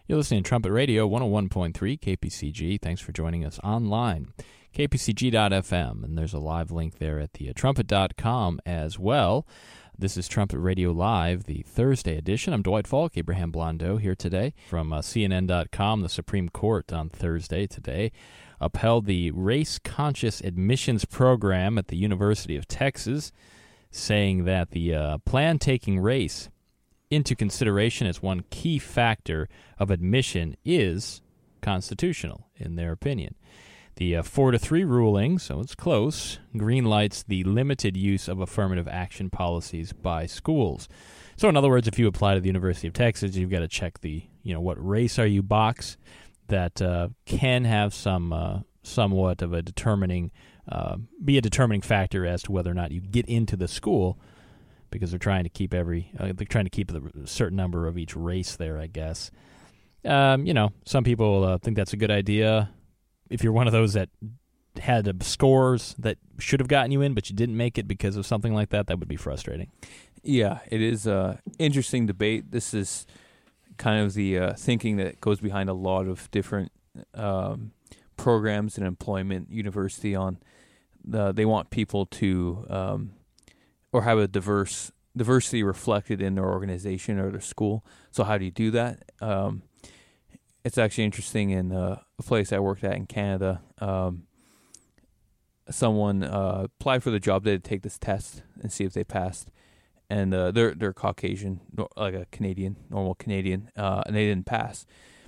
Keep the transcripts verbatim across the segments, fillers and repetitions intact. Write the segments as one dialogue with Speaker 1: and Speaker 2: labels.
Speaker 1: You're listening to Trumpet Radio one oh one point three K P C G. Thanks for joining us online, K P C G dot F M, and there's a live link there at the uh, trumpet dot com as well. This is Trumpet Radio Live, the Thursday edition. I'm Dwight Falk, Abraham Blondeau here today from uh, C N N dot com. The Supreme Court on Thursday today upheld the race-conscious admissions program at the University of Texas, saying that the uh, plan taking race into consideration as one key factor of admission is constitutional, in their opinion. The uh, four to three ruling, so it's close, greenlights the limited use of affirmative action policies by schools. So in other words, if you apply to the University of Texas, you've got to check the, you know, what race are you box that uh, can have some uh, somewhat of a determining, uh, be a determining factor as to whether or not you get into the school, because they're trying to keep every, uh, they're trying to keep a certain number of each race there, I guess. Um, you know, some people uh, think that's a good idea. If you're one of those that had uh, scores that should have gotten you in, but you didn't make it because of something like that, that would be frustrating.
Speaker 2: Yeah, it is an interesting debate. This is kind of the uh, thinking that goes behind a lot of different um, programs in employment, university on. Uh, they want people to... Um, or have a diverse diversity reflected in their organization or their school. So how do you do that? Um, it's actually interesting in uh, a place I worked at in Canada. Um, someone uh, applied for the job. They had to take this test and see if they passed. And uh, they're they're Caucasian, like a Canadian, normal Canadian, uh, and they didn't pass.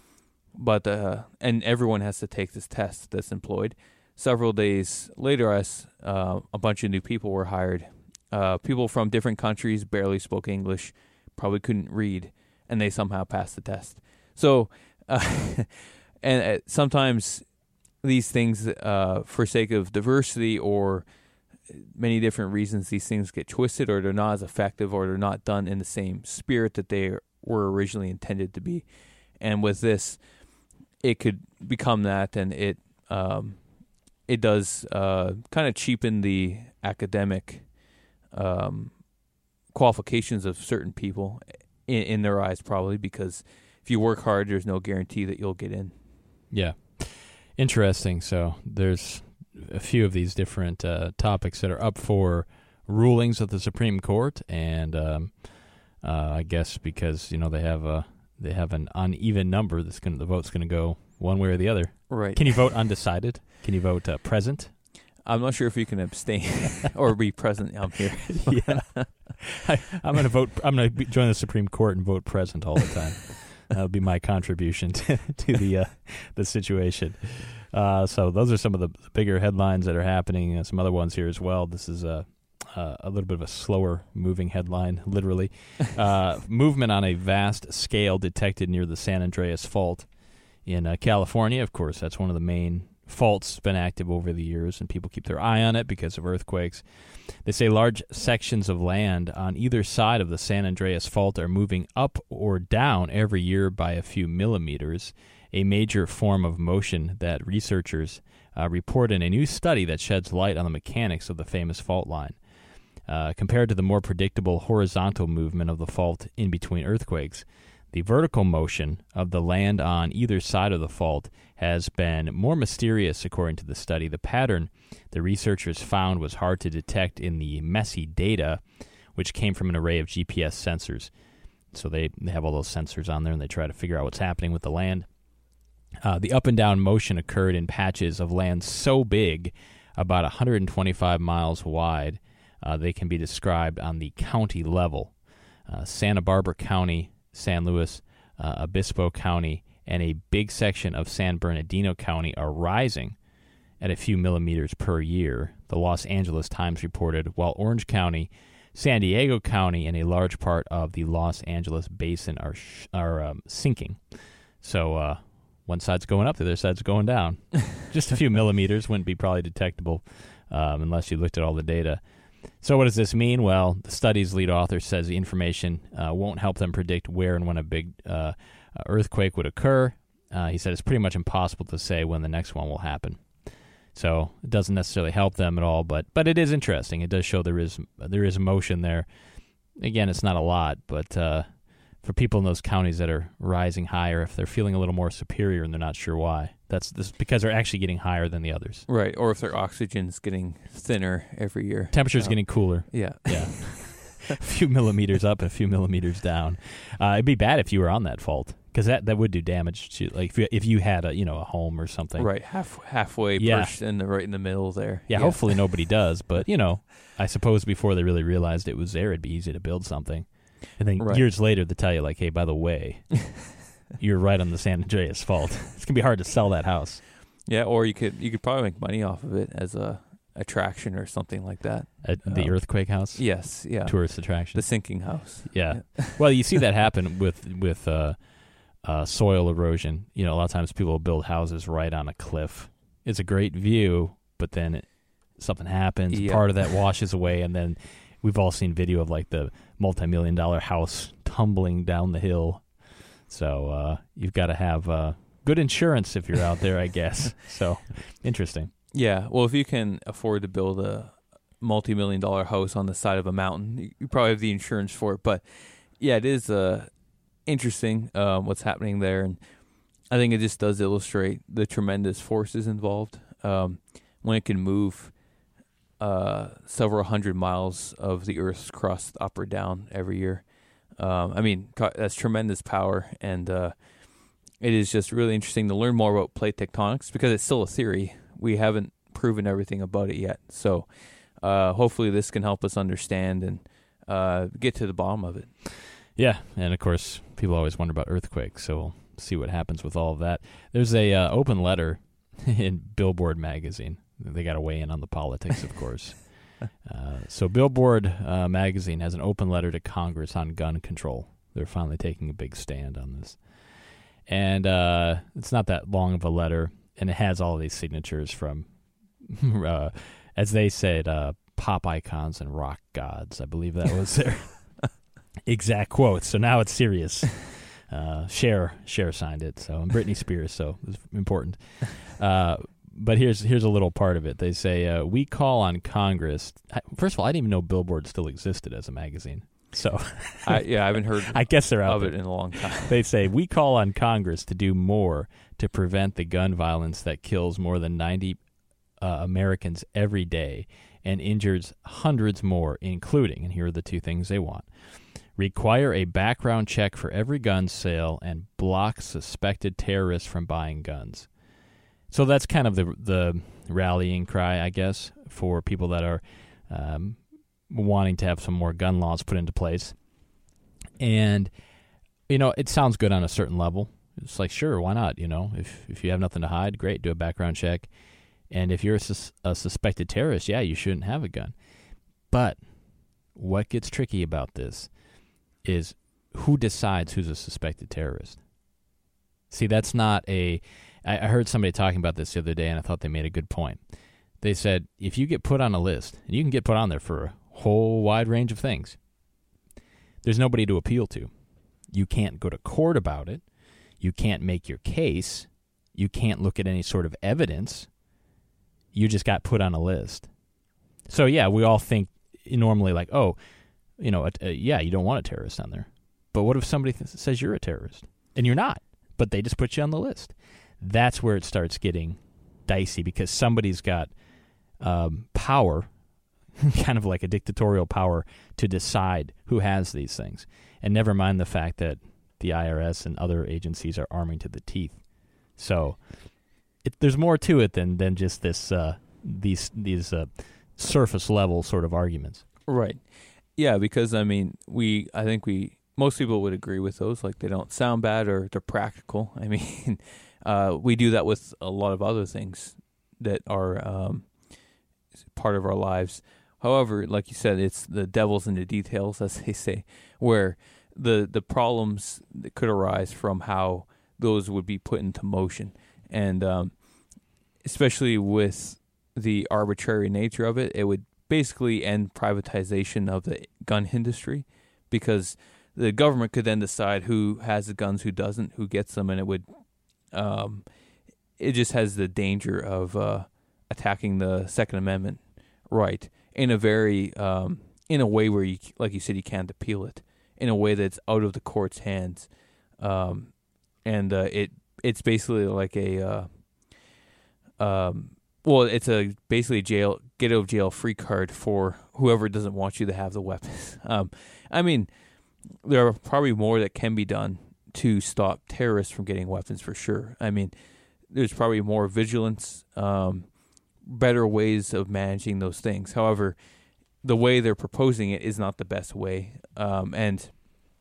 Speaker 2: But uh, and everyone has to take this test that's employed. Several days later, us uh, a bunch of new people were hired. Uh, people from different countries barely spoke English, probably couldn't read, and they somehow passed the test. So, uh, and uh, sometimes these things, uh, for sake of diversity or many different reasons, these things get twisted, or they're not as effective, or they're not done in the same spirit that they were originally intended to be. And with this, it could become that, and it um, it does uh, kind of cheapen the academic Um, qualifications of certain people in, in their eyes, probably, because if you work hard, there's no guarantee that you'll get in.
Speaker 1: Yeah. Interesting. So there's a few of these different uh, topics that are up for rulings of the Supreme Court, and um, uh, I guess because, you know, they have a they have an uneven number, that's gonna, the vote's going to go one way or the other.
Speaker 2: Right.
Speaker 1: Can you vote undecided? Can you vote uh, present?
Speaker 2: I'm not sure if you can abstain or be present out here.
Speaker 1: Yeah, I, I'm going to vote. I'm going to join the Supreme Court and vote present all the time. That would be my contribution to, to the uh, the situation. Uh, so those are some of the bigger headlines that are happening. Uh, some other ones here as well. This is a uh, a little bit of a slower moving headline, literally. Uh, movement on a vast scale detected near the San Andreas Fault in uh, California. Of course, that's one of the main fault's been active over the years, and people keep their eye on it because of earthquakes. They say large sections of land on either side of the San Andreas Fault are moving up or down every year by a few millimeters, a major form of motion that researchers uh, report in a new study that sheds light on the mechanics of the famous fault line. Uh, compared to the more predictable horizontal movement of the fault in between earthquakes, the vertical motion of the land on either side of the fault has been more mysterious, according to the study. The pattern the researchers found was hard to detect in the messy data, which came from an array of G P S sensors. So they, they have all those sensors on there, and they try to figure out what's happening with the land. Uh, the up and down motion occurred in patches of land so big, about one hundred twenty-five miles wide, uh, they can be described on the county level. Uh, Santa Barbara County, San Luis uh, Obispo County, and a big section of San Bernardino County are rising at a few millimeters per year, the Los Angeles Times reported, while Orange County, San Diego County, and a large part of the Los Angeles Basin are sh- are um, sinking. So uh, one side's going up, the other side's going down. Just a few millimeters wouldn't be probably detectable um, unless you looked at all the data. So what does this mean? Well, the study's lead author says the information uh, won't help them predict where and when a big uh, earthquake would occur. Uh, he said it's pretty much impossible to say when the next one will happen. So it doesn't necessarily help them at all, but but it is interesting. It does show there is there is motion there. Again, it's not a lot, but uh, for people in those counties that are rising higher, if they're feeling a little more superior and they're not sure why, that's this because they're actually getting higher than the others.
Speaker 2: Right, or if their oxygen's getting thinner every year.
Speaker 1: Temperature's
Speaker 2: so.
Speaker 1: getting cooler.
Speaker 2: Yeah.
Speaker 1: Yeah. A few millimeters up and a few millimeters down. Uh, it'd be bad if you were on that fault, because that, that would do damage to, like, if you, if you had a, you know, a home or something.
Speaker 2: Right, half halfway
Speaker 1: Yeah.
Speaker 2: perched in the right in the middle there.
Speaker 1: Yeah, hopefully nobody does, but, you know, I suppose before they really realized it was there, it'd be easy to build something. And then
Speaker 2: Right.
Speaker 1: years later, they tell you, like, hey, by the way, you're right on the San Andreas fault. It's going to be hard to sell that house.
Speaker 2: Yeah, or you could you could probably make money off of it as a attraction or something like that.
Speaker 1: At the
Speaker 2: Um,
Speaker 1: earthquake house?
Speaker 2: Yes, yeah.
Speaker 1: Tourist attraction.
Speaker 2: The sinking house.
Speaker 1: Yeah. Well, you see that happen with with uh, uh, soil erosion. You know, a lot of times people will build houses right on a cliff. It's a great view, but then it, something happens.
Speaker 2: Yeah.
Speaker 1: Part of that washes away, and then we've all seen video of like the multi-million dollar house tumbling down the hill. So uh, you've got to have uh, good insurance if you're out there, I guess. So interesting.
Speaker 2: Yeah, well, if you can afford to build a multi-million dollar house on the side of a mountain, you, you probably have the insurance for it. But yeah, it is uh, interesting um, what's happening there, and I think it just does illustrate the tremendous forces involved um, when it can move uh, several hundred miles of the Earth's crust up or down every year. Um, I mean, co- that's tremendous power, and uh, it is just really interesting to learn more about plate tectonics because it's still a theory. We haven't proven everything about it yet. So uh, hopefully this can help us understand and uh, get to the bottom of it.
Speaker 1: Yeah, and of course, people always wonder about earthquakes, so we'll see what happens with all of that. There's a uh, open letter in Billboard magazine. They got to weigh in on the politics, of course. uh, so Billboard uh, magazine has an open letter to Congress on gun control. They're finally taking a big stand on this. And uh, it's not that long of a letter, and it has all these signatures from, uh, as they said, uh, pop icons and rock gods. I believe that was their exact quote. So now it's serious. Uh, Cher, Cher signed it. So and Britney Spears. So it's important. Uh, but here's here's a little part of it. They say uh, we call on Congress. First of all, I didn't even know Billboard still existed as a magazine. So
Speaker 2: I, yeah, I haven't heard
Speaker 1: I guess they're out
Speaker 2: of
Speaker 1: there.
Speaker 2: it in a long time.
Speaker 1: They say we call on Congress to do more to prevent the gun violence that kills more than ninety uh, Americans every day and injures hundreds more, including, and here are the two things they want: require a background check for every gun sale and block suspected terrorists from buying guns. So that's kind of the the rallying cry, I guess, for people that are um, wanting to have some more gun laws put into place. And, you know, it sounds good on a certain level. It's like, sure, why not? You know, if if you have nothing to hide, great, do a background check. And if you're a, sus- a suspected terrorist, yeah, you shouldn't have a gun. But what gets tricky about this is who decides who's a suspected terrorist. See, that's not a... I, I heard somebody talking about this the other day, and I thought they made a good point. They said, if you get put on a list, and you can get put on there for a whole wide range of things, there's nobody to appeal to. You can't go to court about it. You can't make your case. You can't look at any sort of evidence. You just got put on a list. So, yeah, we all think normally like, oh, you know, uh, yeah, you don't want a terrorist on there. But what if somebody th- says you're a terrorist? And you're not, but they just put you on the list. That's where it starts getting dicey because somebody's got um, power, kind of like a dictatorial power, to decide who has these things. And never mind the fact that the I R S and other agencies are arming to the teeth. So it, there's more to it than than just this uh, these these uh, surface level sort of arguments.
Speaker 2: Right. Yeah, because I mean, we I think we most people would agree with those. Like they don't sound bad or they're practical. I mean, uh, we do that with a lot of other things that are um, part of our lives. However, like you said, it's the devil's in the details, as they say, where the the problems that could arise from how those would be put into motion, and um, especially with the arbitrary nature of it, it would basically end privatization of the gun industry, because the government could then decide who has the guns, who doesn't, who gets them, and it would, um, it just has the danger of uh, attacking the Second Amendment right in a very, um, in a way where you, like you said, you can't appeal it. in a way that's out of the court's hands. Um, and uh, it it's basically like a, uh, um, well, it's a basically jail get out of jail free card for whoever doesn't want you to have the weapons. Um, I mean, there are probably more that can be done to stop terrorists from getting weapons for sure. I mean, there's probably more vigilance, um, better ways of managing those things. However, the way they're proposing it is not the best way. Um, and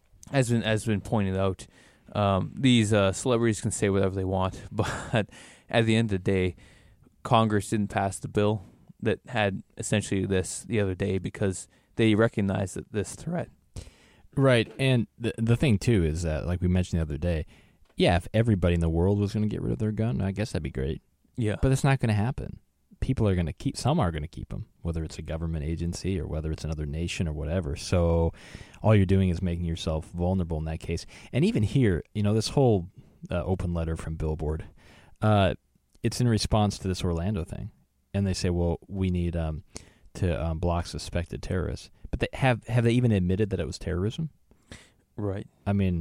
Speaker 2: as been as been pointed out, um, these uh, celebrities can say whatever they want, but at the end of the day, Congress didn't pass the bill that had essentially this the other day because they recognized that this threat.
Speaker 1: Right, and the the thing too is that, like we mentioned the other day, yeah, if everybody in the world was going to get rid of their gun, I guess that'd be great.
Speaker 2: Yeah,
Speaker 1: but it's not going to happen. People are going to keep. Some are going to keep them, whether it's a government agency or whether it's another nation or whatever. So, all you're doing is making yourself vulnerable in that case. And even here, you know, this whole uh, open letter from Billboard, uh, it's in response to this Orlando thing, and they say, well, we need um, to um, block suspected terrorists. But they have have they even admitted that it was terrorism?
Speaker 2: Right.
Speaker 1: I mean,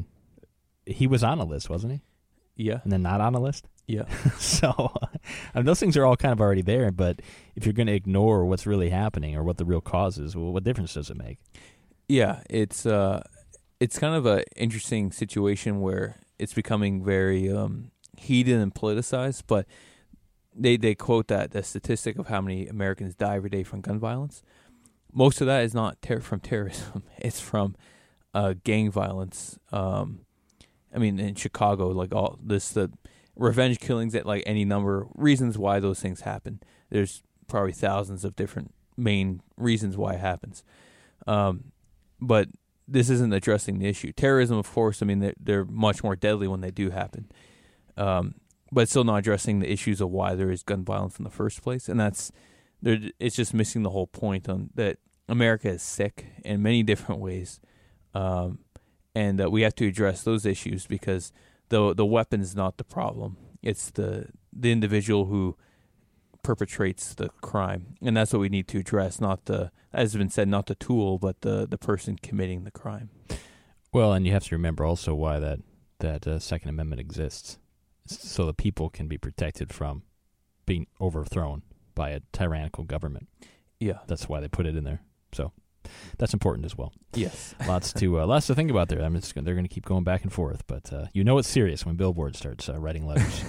Speaker 1: he was on a list, wasn't he?
Speaker 2: Yeah.
Speaker 1: And then not on a list?
Speaker 2: Yeah.
Speaker 1: So, I mean, those things are all kind of already there, but if you're going to ignore what's really happening or what the real cause is, well, what difference does it make?
Speaker 2: Yeah, it's uh, it's kind of an interesting situation where it's becoming very um, heated and politicized, but they, they quote that the statistic of how many Americans die every day from gun violence. Most of that is not ter- from terrorism. It's from uh, gang violence. Um, I mean, in Chicago, like all this, the revenge killings at like any number of reasons why those things happen. There's probably thousands of different main reasons why it happens. Um, but this isn't addressing the issue. Terrorism, of course, I mean, they're, they're much more deadly when they do happen. Um, but it's still not addressing the issues of why there is gun violence in the first place. And that's, it's just missing the whole point on that America is sick in many different ways. Um, and uh, we have to address those issues because the the weapon is not the problem. It's the the individual who perpetrates the crime. And that's what we need to address, not the, as has been said, not the tool, but the, the person committing the crime.
Speaker 1: Well, and you have to remember also why that, that uh, Second Amendment exists. It's so the people can be protected from being overthrown by a tyrannical government.
Speaker 2: Yeah.
Speaker 1: That's why they put it in there. So that's important as well.
Speaker 2: Yes.
Speaker 1: lots to uh, lots to think about there. I mean, it's, they're going to keep going back and forth, but uh, you know it's serious when Billboard starts uh, writing letters.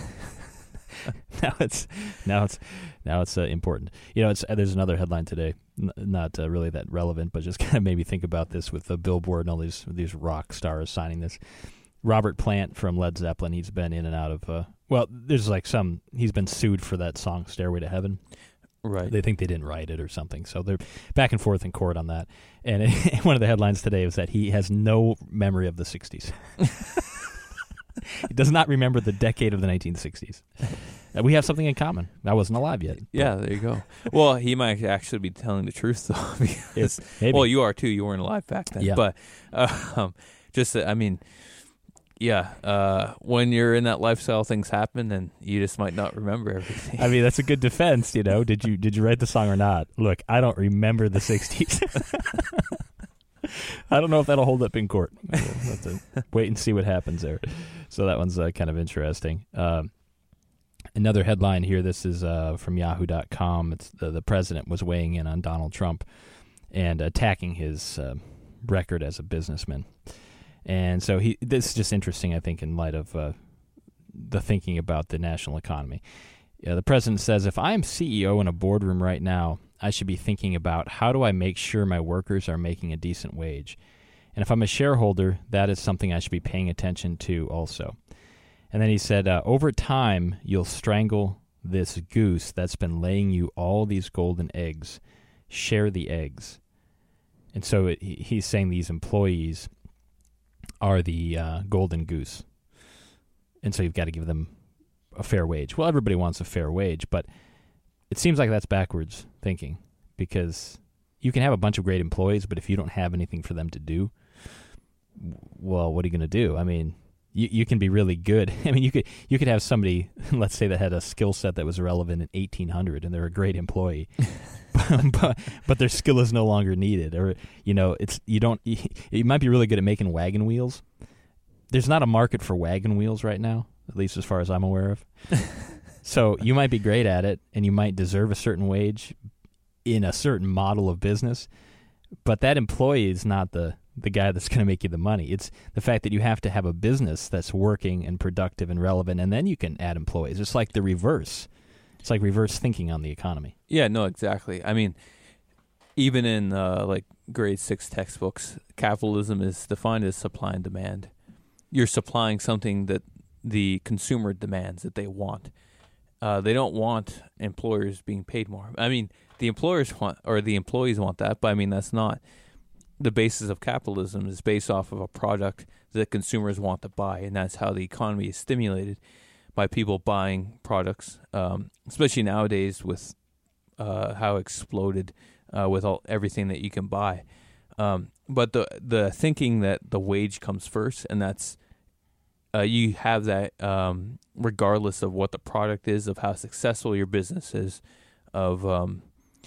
Speaker 1: now it's now it's now it's uh, important. You know, it's uh, there's another headline today, n- not uh, really that relevant, but just kind of made me think about this with the Billboard and all these these rock stars signing this. Robert Plant from Led Zeppelin, he's been in and out of. Uh, well, there's like some. He's been sued for that song "Stairway to Heaven."
Speaker 2: Right.
Speaker 1: They think they didn't write it or something. So they're back and forth in court on that. And it, one of the headlines today was that he has no memory of the sixties. He does not remember the decade of the nineteen sixties. Uh, we have something in common. I wasn't alive yet.
Speaker 2: Yeah, there you go. Well, he might actually be telling the truth, though. Because,
Speaker 1: Maybe.
Speaker 2: Well, you are, too. You weren't alive back then.
Speaker 1: Yeah.
Speaker 2: But uh, um, just, uh, I mean... Yeah, uh, when you're in that lifestyle, things happen, and you just might not remember everything.
Speaker 1: I mean, that's a good defense, you know. Did you did you write the song or not? Look, I don't remember the sixties. I don't know if that'll hold up in court. We'll have to wait and see what happens there. So that one's uh, kind of interesting. Um, another headline here. This is uh, from Yahoo dot com. It's the, the president was weighing in on Donald Trump and attacking his uh, record as a businessman. And so he. This is just interesting, I think, in light of uh, the thinking about the national economy. Yeah, the president says, if I'm C E O in a boardroom right now, I should be thinking about how do I make sure my workers are making a decent wage. And if I'm a shareholder, that is something I should be paying attention to also. And then he said, uh, over time, you'll strangle this goose that's been laying you all these golden eggs. Share the eggs. And so it, he's saying these employees are the uh, golden goose. And so you've got to give them a fair wage. Well, everybody wants a fair wage, but it seems like that's backwards thinking because you can have a bunch of great employees, but if you don't have anything for them to do, well, what are you going to do? I mean, you you can be really good. I mean, you could you could have somebody, let's say, that had a skill set that was relevant in eighteen hundred, and they're a great employee, but but their skill is no longer needed, or you know, it's you don't. You might be really good at making wagon wheels. There's not a market for wagon wheels right now, at least as far as I'm aware of. So you might be great at it, and you might deserve a certain wage in a certain model of business, but that employee is not the the guy that's going to make you the money. It's the fact that you have to have a business that's working and productive and relevant, and then you can add employees. It's like the reverse. It's like reverse thinking on the economy.
Speaker 2: Yeah, no, exactly. I mean, even in uh, like grade six textbooks, capitalism is defined as supply and demand. You're supplying something that the consumer demands, that they want. Uh, they don't want employers being paid more. I mean, the employers want, or the employees want that, but I mean, that's not the basis of capitalism. Is based off of a product that consumers want to buy, and that's how the economy is stimulated, by people buying products, um, especially nowadays with uh, how exploded uh, with all everything that you can buy. Um, but the the thinking that the wage comes first, and that's uh, you have that um, regardless of what the product is, of how successful your business is, of um,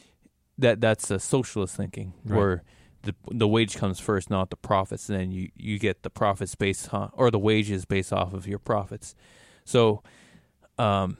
Speaker 2: that that's a socialist thinking, right, where the the wage comes first, not the profits, and then you, you get the profits based on, or the wages based off of your profits. So, um,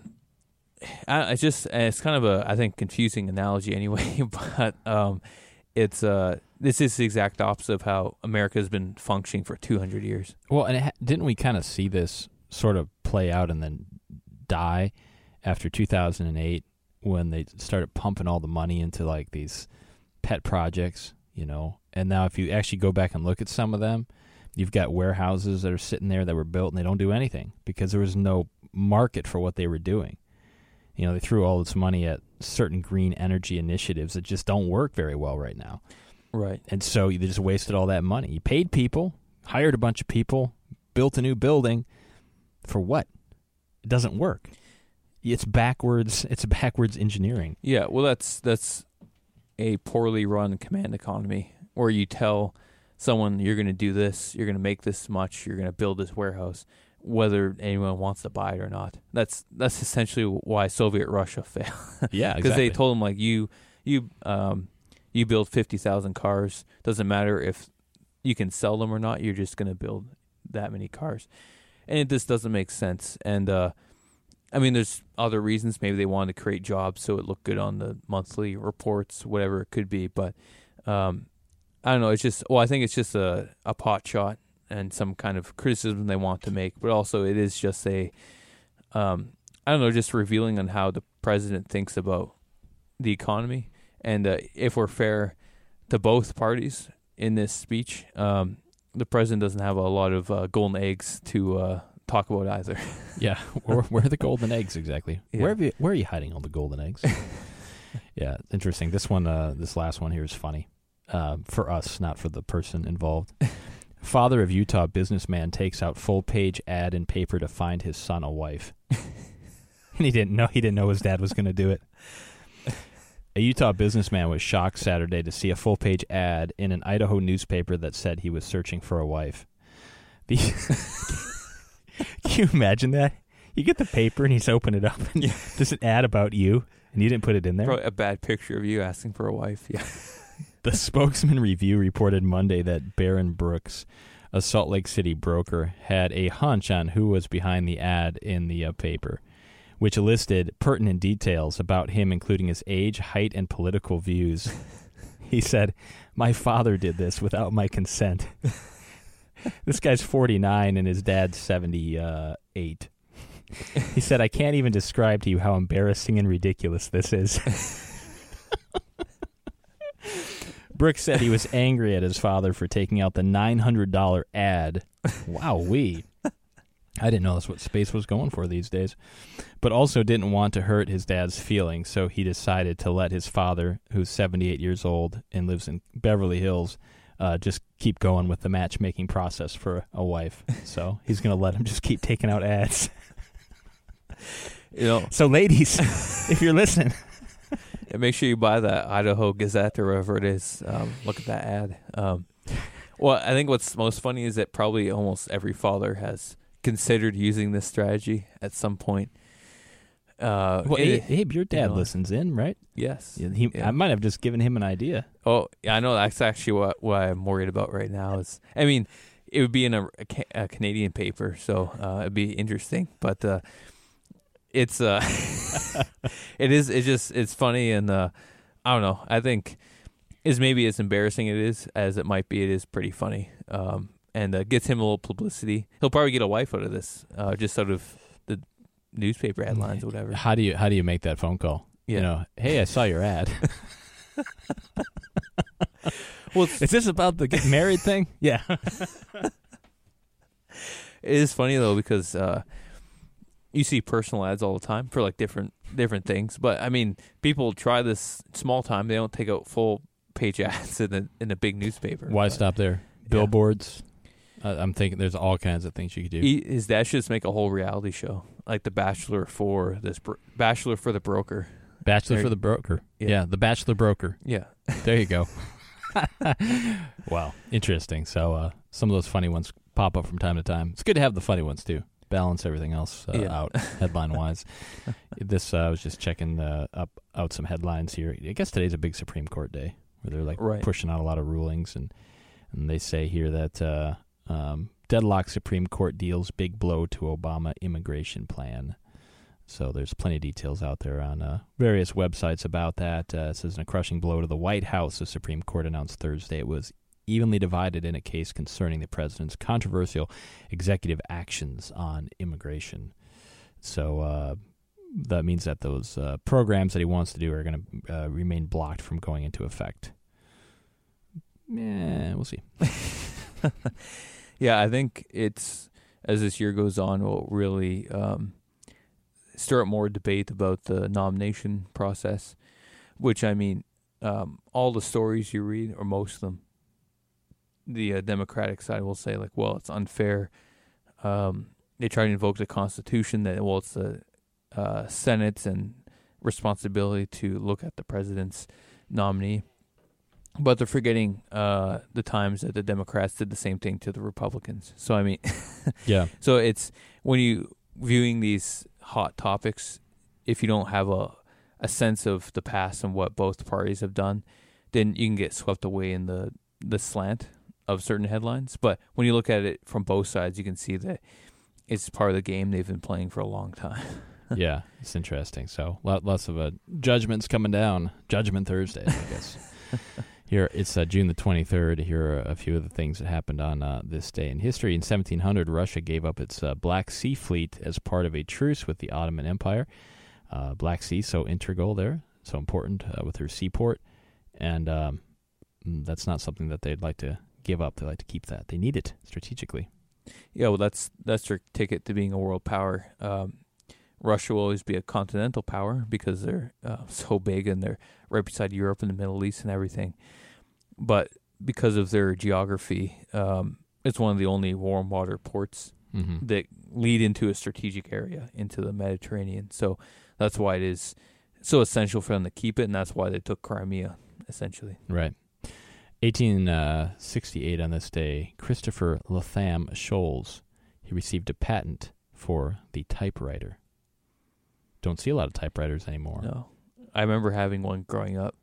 Speaker 2: I, I just it's kind of a I think confusing analogy anyway, but um, it's uh this is the exact opposite of how America has been functioning for two hundred years.
Speaker 1: Well, and it ha- didn't we kind of see this sort of play out and then die after two thousand eight when they started pumping all the money into like these pet projects, you know? And now if you actually go back and look at some of them, you've got warehouses that are sitting there that were built and they don't do anything because there was no market for what they were doing. You know, they threw all this money at certain green energy initiatives that just don't work very well right now.
Speaker 2: Right.
Speaker 1: And so they just wasted all that money. You paid people, hired a bunch of people, built a new building. For what? It doesn't work. It's backwards. It's backwards engineering.
Speaker 2: Yeah, well, that's that's a poorly run command economy where you tell someone you're going to do this, you're going to make this much, you're going to build this warehouse, whether anyone wants to buy it or not. That's that's essentially why Soviet Russia failed.
Speaker 1: Yeah, exactly.
Speaker 2: Because they told them, like, you you um you build fifty thousand cars. Doesn't matter if you can sell them or not. You're just going to build that many cars. And it just doesn't make sense. And, uh, I mean, there's other reasons. Maybe they wanted to create jobs so it looked good on the monthly reports, whatever it could be. But um, I don't know. It's just, well, I think it's just a, a pot shot and some kind of criticism they want to make. But also it is just a, um, I don't know, just revealing on how the president thinks about the economy. And uh, if we're fair to both parties in this speech, um, the president doesn't have a lot of uh, golden eggs to uh, talk about either.
Speaker 1: Yeah, where, where are the golden eggs exactly?
Speaker 2: Yeah.
Speaker 1: Where have you, where are you hiding all the golden eggs? Yeah, interesting. This one, uh, this last one here is funny uh, for us, not for the person involved. Father of Utah businessman takes out full page ad in paper to find his son a wife, and he didn't know he didn't know his dad was going to do it. A Utah businessman was shocked Saturday to see a full-page ad in an Idaho newspaper that said he was searching for a wife. The Can you imagine that? You get the paper and he's open it up and yeah. There's an ad about you, and you didn't put it in there?
Speaker 2: Probably a bad picture of you asking for a wife, yeah.
Speaker 1: The Spokesman Review reported Monday that Barron Brooks, a Salt Lake City broker, had a hunch on who was behind the ad in the uh, paper, which listed pertinent details about him, including his age, height, and political views. He said, "My father did this without my consent." This guy's forty-nine and his dad's seventy-eight. He said, "I can't even describe to you how embarrassing and ridiculous this is." Brooks said he was angry at his father for taking out the nine hundred dollars ad. Wowee. I didn't know that's what space was going for these days. But also didn't want to hurt his dad's feelings, so he decided to let his father, who's seventy-eight years old and lives in Beverly Hills, uh, just keep going with the matchmaking process for a wife. So he's going to let him just keep taking out ads.
Speaker 2: You know,
Speaker 1: so ladies, if you're listening,
Speaker 2: yeah, make sure you buy that Idaho Gazette or wherever it is. Um, look at that ad. Um, well, I think what's most funny is that probably almost every father has considered using this strategy at some point. Uh,
Speaker 1: Well,
Speaker 2: it-
Speaker 1: Abe, Abe, your dad
Speaker 2: know,
Speaker 1: listens in, right?
Speaker 2: yes.
Speaker 1: Yeah, he,
Speaker 2: Yeah.
Speaker 1: I might have just given him an idea.
Speaker 2: Oh, yeah, I know. That's actually what, what I'm worried about right now. Is I mean, it would be in a, a, Ca- a Canadian paper, so uh, it'd be interesting. But uh, it's uh, it is. It's just it's funny, and uh, I don't know. I think is maybe as embarrassing it is as it might be. It is pretty funny, um, and uh, gets him a little publicity. He'll probably get a wife out of this, uh, just out of the newspaper headlines or whatever.
Speaker 1: How do you how do you make that phone call?
Speaker 2: Yeah.
Speaker 1: You know, hey, I saw your ad.
Speaker 2: Well,
Speaker 1: Is this about the getting married thing? Yeah.
Speaker 2: it is funny though because uh, you see personal ads all the time for like different different things. But I mean, people try this small time. They don't take out full page ads in a in a big newspaper.
Speaker 1: Why
Speaker 2: But
Speaker 1: stop there?
Speaker 2: Yeah.
Speaker 1: Billboards. Uh, I'm thinking there's all kinds of things you could do.
Speaker 2: He, his dad should just make a whole reality show, like The Bachelor for this bro- Bachelor for the Broker.
Speaker 1: Bachelor
Speaker 2: There-
Speaker 1: for the Broker.
Speaker 2: Yeah.
Speaker 1: Yeah, the Bachelor Broker.
Speaker 2: Yeah,
Speaker 1: There you go. Wow, interesting. So uh, some of those funny ones pop up from time to time. It's good to have the funny ones too. Balance everything else uh,
Speaker 2: Yeah.
Speaker 1: out headline wise. This uh, I was just checking uh, up out some headlines here. I guess today's a big Supreme Court day where they're like
Speaker 2: Right.
Speaker 1: pushing out a lot of rulings, and and they say here that uh, um, deadlock Supreme Court deals big blow to Obama immigration plan. So there's plenty of details out there on uh, various websites about that. Uh, it says in a crushing blow to the White House, the Supreme Court announced Thursday it was evenly divided in a case concerning the president's controversial executive actions on immigration. So uh, that means that those uh, programs that he wants to do are going to uh, remain blocked from going into effect. Yeah, we'll see.
Speaker 2: yeah. I think it's as this year goes on, will really um, start more debate about the nomination process. Which I mean, um, all the stories you read, or most of them, the uh, Democratic side will say like, "Well, it's unfair." Um, they try to invoke the Constitution that well, it's the uh, Senate's and responsibility to look at the president's nominee, but they're forgetting uh, the times that the Democrats did the same thing to the Republicans. So I mean,
Speaker 1: Yeah.
Speaker 2: so it's when you viewing these hot topics, if you don't have a a sense of the past and what both parties have done, then you can get swept away in the the slant of certain headlines. But when you look at it from both sides, you can see that it's part of the game they've been playing for a long time.
Speaker 1: Yeah, it's interesting. So lot, lots of uh, judgments coming down. Judgment Thursday, I guess. Here, it's uh, June the twenty-third. Here are a few of the things that happened on uh, this day in history. In seventeen hundred, Russia gave up its uh, Black Sea fleet as part of a truce with the Ottoman Empire. Uh, Black Sea, so integral there, so important uh, with their seaport. And um, that's not something that they'd like to give up. They like to keep that. They need it strategically.
Speaker 2: Yeah, well, that's that's their ticket to being a world power. Um, Russia will always be a continental power because they're uh, so big and they're right beside Europe and the Middle East and everything. But because of their geography, um, it's one of the only warm water ports
Speaker 1: Mm-hmm.
Speaker 2: that lead into a strategic area, into the Mediterranean. So that's why it is so essential for them to keep it, and that's why they took Crimea, essentially.
Speaker 1: Right. eighteen sixty-eight on this day, Christopher Latham Scholes, he received a patent for the typewriter. Don't see a lot of typewriters anymore.
Speaker 2: No, I remember having one growing up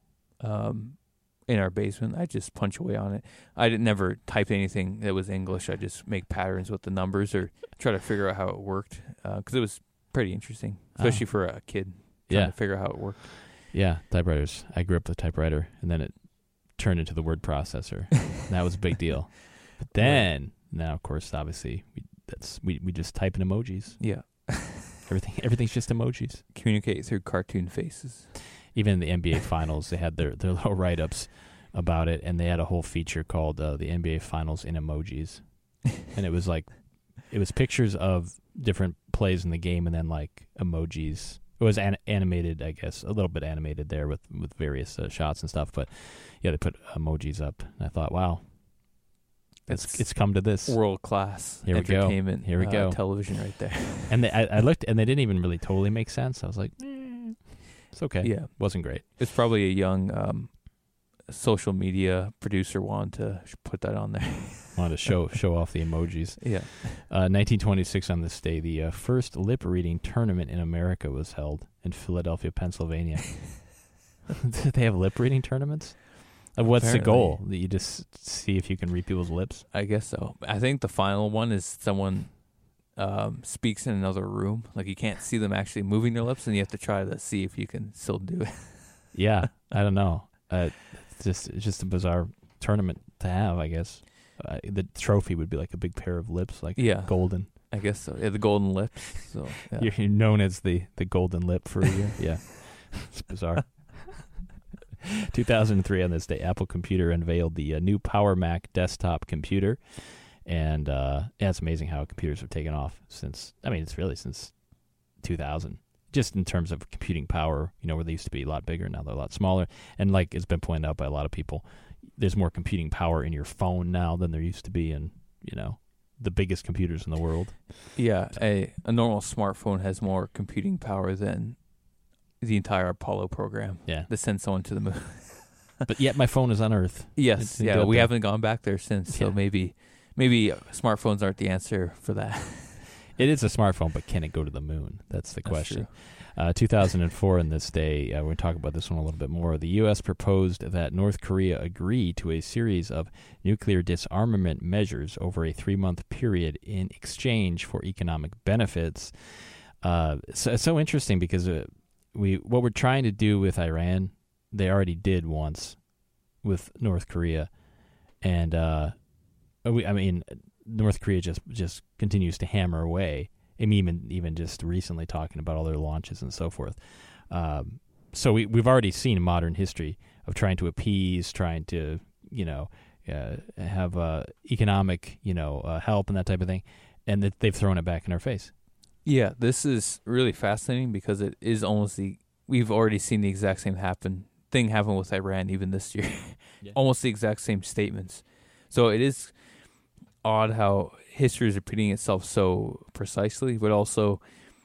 Speaker 2: um, in our basement. I just punch away on it. I didn't never type anything that was English. I just make patterns with the numbers or try to figure out how it worked because uh, it was pretty interesting, especially
Speaker 1: Oh.
Speaker 2: for a kid trying
Speaker 1: Yeah.
Speaker 2: to figure out how it worked.
Speaker 1: Yeah, typewriters. I grew up with a typewriter, and then it turned into the word processor. That was a big deal. But then, now, of course, obviously, we, that's we, we just type in emojis.
Speaker 2: Yeah.
Speaker 1: Everything Everything's just emojis.
Speaker 2: Communicate through cartoon faces.
Speaker 1: Even in the N B A Finals, they had their, their little write-ups about it, and they had a whole feature called uh, the N B A Finals in Emojis. And it was like, it was pictures of different plays in the game and then like emojis. It was an- animated, I guess, a little bit animated there with, with various uh, shots and stuff. But yeah, they put emojis up. And I thought, wow, it's,
Speaker 2: That's
Speaker 1: it's come to this.
Speaker 2: world class
Speaker 1: Here we go.
Speaker 2: entertainment.
Speaker 1: Here we
Speaker 2: uh,
Speaker 1: go.
Speaker 2: Television right there.
Speaker 1: And they, I, I looked, and they didn't even really totally make sense. I was like, eh, it's okay.
Speaker 2: Yeah.
Speaker 1: Wasn't great.
Speaker 2: It's probably a young um, social media producer wanted to put that on there.
Speaker 1: Wanted to show show off the emojis.
Speaker 2: Yeah.
Speaker 1: Uh, nineteen twenty-six on this day, the uh, first lip reading tournament in America was held in Philadelphia, Pennsylvania. Did they have lip reading tournaments? Uh, what's
Speaker 2: Apparently.
Speaker 1: the goal? That you just see if you can read people's lips?
Speaker 2: I guess so. I think the final one is someone um, speaks in another room. Like you can't see them actually moving their lips, and you have to try to see if you can still do it.
Speaker 1: Yeah, I don't know. Uh, it's just it's just a bizarre tournament to have, I guess. Uh, the trophy would be like a big pair of lips, like
Speaker 2: Yeah.
Speaker 1: golden.
Speaker 2: I guess so. Yeah, the golden lips. So yeah.
Speaker 1: You're, you're known as the, the golden lip for a year. Yeah, it's bizarre. two thousand three on this day, Apple Computer unveiled the uh, new Power Mac desktop computer, and uh, yeah, it's amazing how computers have taken off since. I mean, it's really since two thousand. Just in terms of computing power, you know, where they used to be a lot bigger, now they're a lot smaller. And like it's been pointed out by a lot of people, there's more computing power in your phone now than there used to be in, you know, the biggest computers in the world.
Speaker 2: Yeah, a a normal smartphone has more computing power than the entire Apollo program
Speaker 1: Yeah.
Speaker 2: that sent someone to the moon.
Speaker 1: But yet my phone is on Earth.
Speaker 2: Yes,
Speaker 1: It's
Speaker 2: yeah,
Speaker 1: built
Speaker 2: we
Speaker 1: there.
Speaker 2: haven't gone back there since, so
Speaker 1: Yeah.
Speaker 2: maybe maybe smartphones aren't the answer for that.
Speaker 1: It is a smartphone, but can it go to the moon? That's the
Speaker 2: That's
Speaker 1: question.
Speaker 2: true.
Speaker 1: Uh, two thousand four, in this day, uh, we're going to talk about this one a little bit more. The U S proposed that North Korea agree to a series of nuclear disarmament measures over a three-month period in exchange for economic benefits. Uh, so it's so interesting because uh, we what we're trying to do with Iran, they already did once with North Korea, and uh, we, I mean, North Korea just just continues to hammer away. I mean, even even just recently talking about all their launches and so forth. Um, so we we've already seen modern history of trying to appease, trying to you know uh, have uh, economic you know uh, help and that type of thing, and that they've thrown it back in our face.
Speaker 2: Yeah, this is really fascinating because it is almost the we've already seen the exact same happen thing happen with Iran even this year.
Speaker 1: Yeah.
Speaker 2: Almost the exact same statements. So it is odd how history is repeating itself so precisely, but also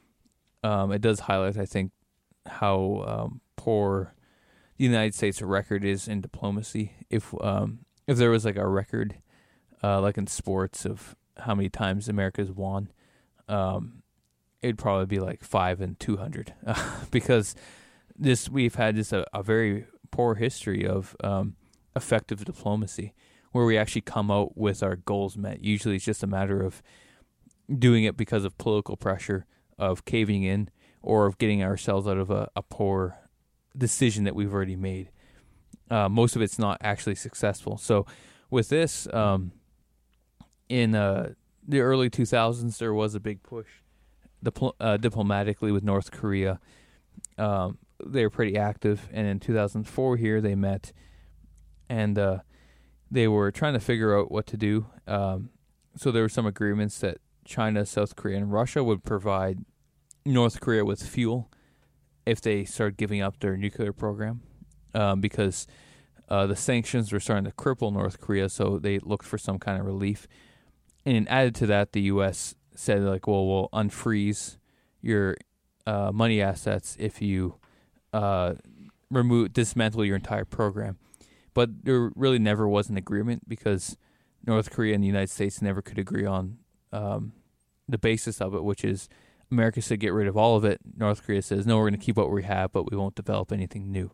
Speaker 2: um, it does highlight, I think, how um, poor the United States record is in diplomacy. If um, if there was like a record, uh, like in sports, of how many times America's won, um, it'd probably be like five and two hundred, uh, because this we've had just a, a very poor history of um, effective diplomacy, where we actually come out with our goals met. Usually it's just a matter of doing it because of political pressure, of caving in, or of getting ourselves out of a, a poor decision that we've already made. Uh, most of it's not actually successful. So with this, um, in uh, the early two thousands, there was a big push dipl- uh, diplomatically with North Korea. Um, they were pretty active. And in two thousand four here, they met and uh, they were trying to figure out what to do. Um, so there were some agreements that China, South Korea, and Russia would provide North Korea with fuel if they started giving up their nuclear program, um, because uh, the sanctions were starting to cripple North Korea, so they looked for some kind of relief. And added to that, the U S said, like, well, we'll unfreeze your uh, money assets if you uh, remove, dismantle your entire program. But there really never was an agreement because North Korea and the United States never could agree on um, the basis of it, which is America said get rid of all of it. North Korea says, no, we're going to keep what we have, but we won't develop anything new.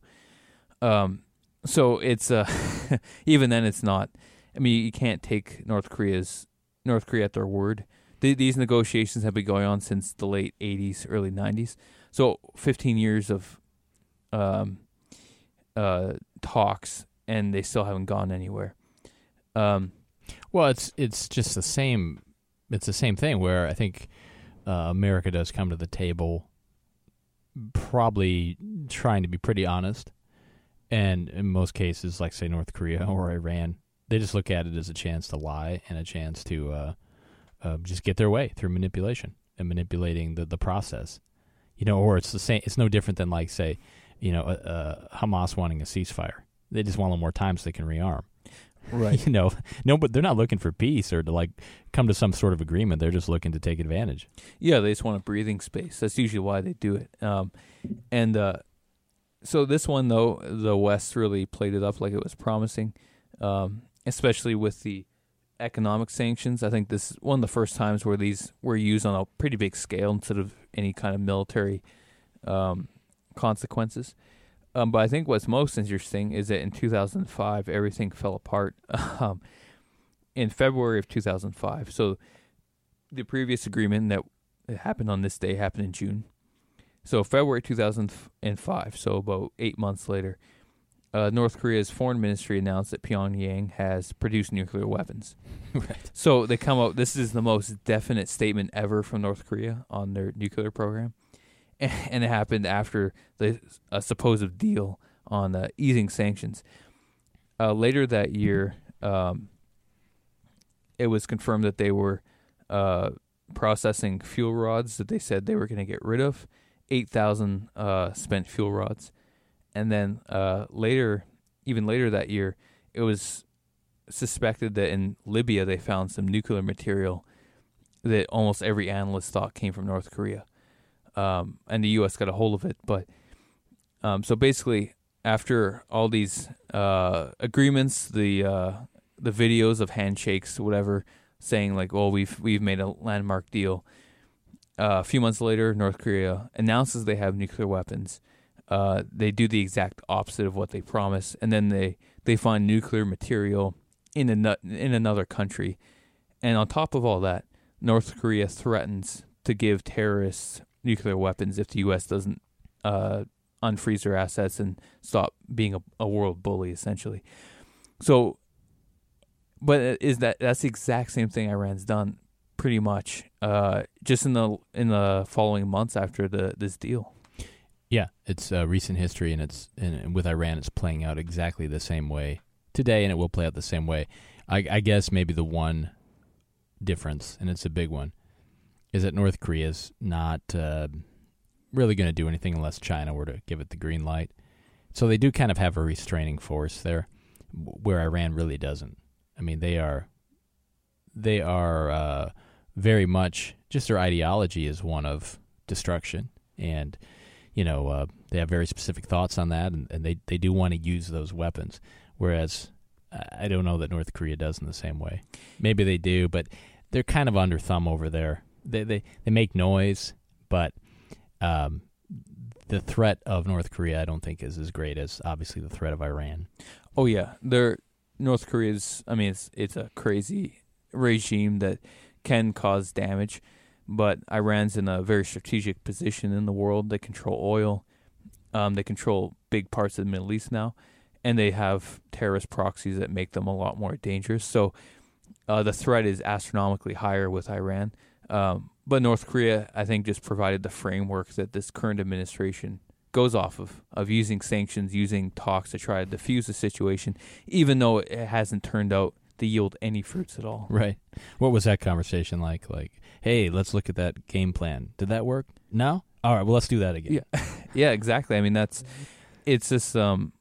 Speaker 2: Um, so it's uh, even then it's not. I mean, you can't take North Korea's North Korea at their word. Th- these negotiations have been going on since the late eighties, early nineties. So fifteen years of um, uh, talks, and they still haven't gone anywhere. Um,
Speaker 1: Well, it's it's just the same. It's the same thing where I think uh, America does come to the table, probably trying to be pretty honest, and in most cases, like say North Korea or Iran, they just look at it as a chance to lie and a chance to uh, uh, just get their way through manipulation and manipulating the, the process. You know, or it's the same. It's no different than like say, you know, uh, uh, Hamas wanting a ceasefire. They just want a little more time so they can rearm.
Speaker 2: right.
Speaker 1: You know, no, but they're not looking for peace or to like come to some sort of agreement. They're just looking to take advantage.
Speaker 2: Yeah, they just want a breathing space. That's usually why they do it. Um, and uh, so this one, though, the West really played it up like it was promising, um, especially with the economic sanctions. I think this is one of the first times where these were used on a pretty big scale instead of any kind of military um, consequences. Um, but I think what's most interesting is that in two thousand five, everything fell apart. um, in February of two thousand five, so the previous agreement that happened on this day happened in June. So February two thousand five, so about eight months later, uh, North Korea's foreign ministry announced that Pyongyang has produced nuclear weapons.
Speaker 1: Right.
Speaker 2: So they come out, this is the most definite statement ever from North Korea on their nuclear program. And it happened after the a supposed deal on uh, easing sanctions. Uh, later that year, um, it was confirmed that they were uh, processing fuel rods that they said they were going to get rid of, eight thousand uh, spent fuel rods. And then uh, later, even later that year, it was suspected that in Libya they found some nuclear material that almost every analyst thought came from North Korea. Um, and the U S got a hold of it. But um, so basically, after all these uh, agreements, the uh, the videos of handshakes, whatever, saying like, "Well, we've we've made a landmark deal." Uh, a few months later, North Korea announces they have nuclear weapons. Uh, they do the exact opposite of what they promised, and then they, they find nuclear material in a, in another country. And on top of all that, North Korea threatens to give terrorists nuclear weapons if the U S doesn't uh, unfreeze their assets and stop being a, a world bully, essentially. So, but is that that's the exact same thing Iran's done, pretty much, uh, just in the in the following months after the this deal.
Speaker 1: Yeah, it's uh, recent history, and it's and with Iran, it's playing out exactly the same way today, and it will play out the same way. I, I guess maybe the one difference, and it's a big one, is that North Korea is not uh, really going to do anything unless China were to give it the green light. So they do kind of have a restraining force there, where Iran really doesn't. I mean, they are they are uh, very much, just their ideology is one of destruction, and you know uh, they have very specific thoughts on that, and, and they, they do want to use those weapons, whereas I don't know that North Korea does in the same way. Maybe they do, but they're kind of under thumb over there. They they, they make noise, but um, the threat of North Korea I don't think is as great as obviously the threat of Iran.
Speaker 2: Oh yeah, they're North Korea's. I mean, it's it's a crazy regime that can cause damage, but Iran's in a very strategic position in the world. They control oil. Um, they control big parts of the Middle East now, and they have terrorist proxies that make them a lot more dangerous. So uh, the threat is astronomically higher with Iran. Um, but North Korea, I think, just provided the framework that this current administration goes off of, of using sanctions, using talks to try to diffuse the situation, even though it hasn't turned out to yield any fruits at all.
Speaker 1: Right. What was that conversation like? Like, hey, let's look at that game plan. Did that work? No? All right, well, let's do that again.
Speaker 2: Yeah, yeah, exactly. I mean, that's, it's just, um,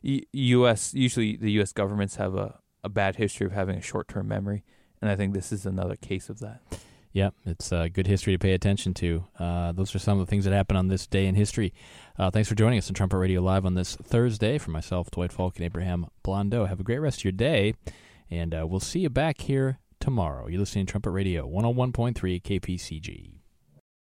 Speaker 2: U S usually the U S governments have a, a bad history of having a short-term memory, and I think this is another case of that.
Speaker 1: Yeah, it's a good history to pay attention to. Uh, those are some of the things that happened on this day in history. Uh, thanks for joining us on Trumpet Radio Live on this Thursday. For myself, Dwight Falk, and Abraham Blondeau, have a great rest of your day, and uh, we'll see you back here tomorrow. You're listening to Trumpet Radio one oh one point three K P C G.